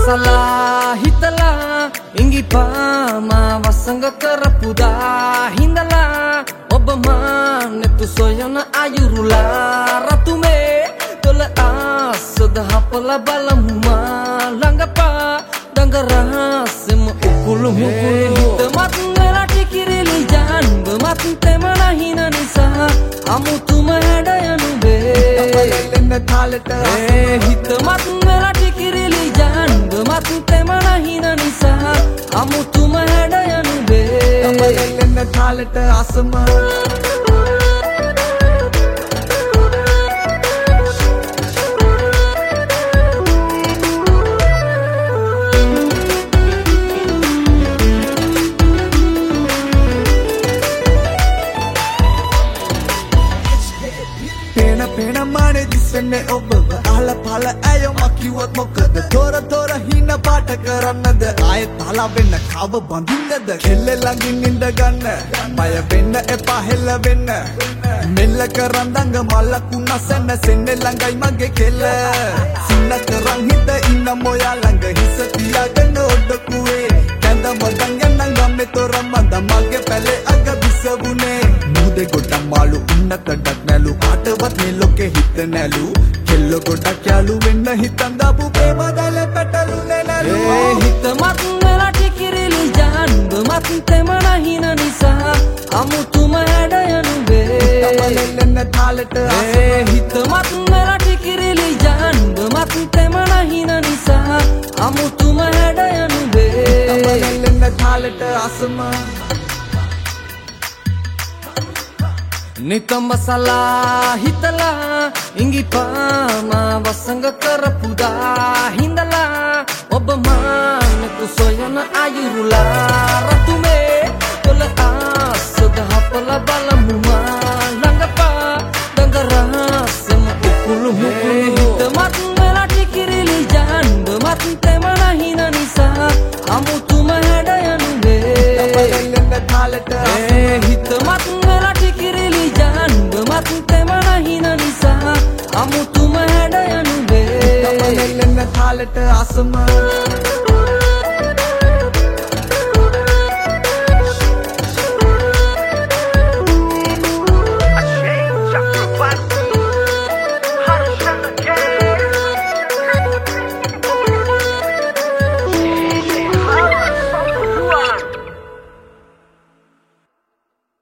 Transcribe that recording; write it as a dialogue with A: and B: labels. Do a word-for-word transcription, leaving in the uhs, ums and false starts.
A: මසලා හිතලා ඉඟිපා මාව සංග කරපුදා හිඳලා ඔබ මානෙතු සොයන අයුරුලා රතුමේ තොල ආසද හපල බලමු මා ළඟපා දඟරහසෙම උකුළු මුකුළු හිතමත් වෙලා ටිකිරිලි ජාන්බ මත් තෙමන හින නිසා අමුතුම හැඩ යනුබේ
B: තමලෙන්න තාලෙට
A: ඒ හිතමත් වෙලා ටිකිරිලි ජාන්බ මත් තෙමන හින නිසා අමුතුම හැඩ යනුබේ
B: තමලෙන්න තාලෙට අසම Pena pena mane disenne ඔබව අහල පහල ඇයෝ මකිවත් මොකද තොර තොර හින පාට කරන්නද ආයෙත් තලා වෙන්න කව බඳින්නද කෙල්ල ළඟින් ඉඳ ගන්න බය වෙන්න එපා හෙල්ල වෙන්න මෙල්ල කරන් දඟ මල්ලකුණ සැන්න සෙන්න ළඟයි මගේ කෙල්ල සින්න කරන් හිත ඉන්න මොයා ළඟ හිස තියාගෙන ඔඩකුවේ කැඳ මදන් යන්න ගම්මේ තොර මන්ද මගේ පැලේ අග විසවුනේ මුදේ ගොඩක් මාළු උන්න කඩක් නැලු ආටවත් මේ ලෝකේ හිත නැලු කෙල්ල ගොඩක් යාළු වෙන්න හිතන් දාපු ප්‍රේම දල පැටලුනේ නැලු
A: ඒ හිතමත් වෙලා ටිකිරිලි ජාන්බ මත් තෙමන හින නිසා අමුතුම හැඩ යනුබේ
B: තමලෙන්න තාලෙට
A: ඒ හිතමත් වෙලා ටිකිරිලි ජාන්බ මත් තෙමන හින නිසා අමුතුම හැඩ යනුබේ
B: තමලෙන්න තාලෙට අසම
A: නිත මසලා හිතලා ඉඟිපා මාව සංග කරපුදා හිඳලා ඔබ මානෙතු සොයන අයුරුලා රතුමේ තොල ආසද හපල බලමු මා ළඟපා දඟරහසෙම උකුළු මුකුළු හිතමත් වෙලා ටිකිරිලි ජාන්බ මත් තෙමන හින නිසා අමුතුම හැඩ යනුබේ
B: තමලෙන්න තාලෙට
A: ඒ හිතමත් වෙලා ටිකිරිලි ජාන්බ මත් තෙමන හින නිසා අමුතුම හැඩ යනුබේ
B: තමලෙන්න තාලෙට අසම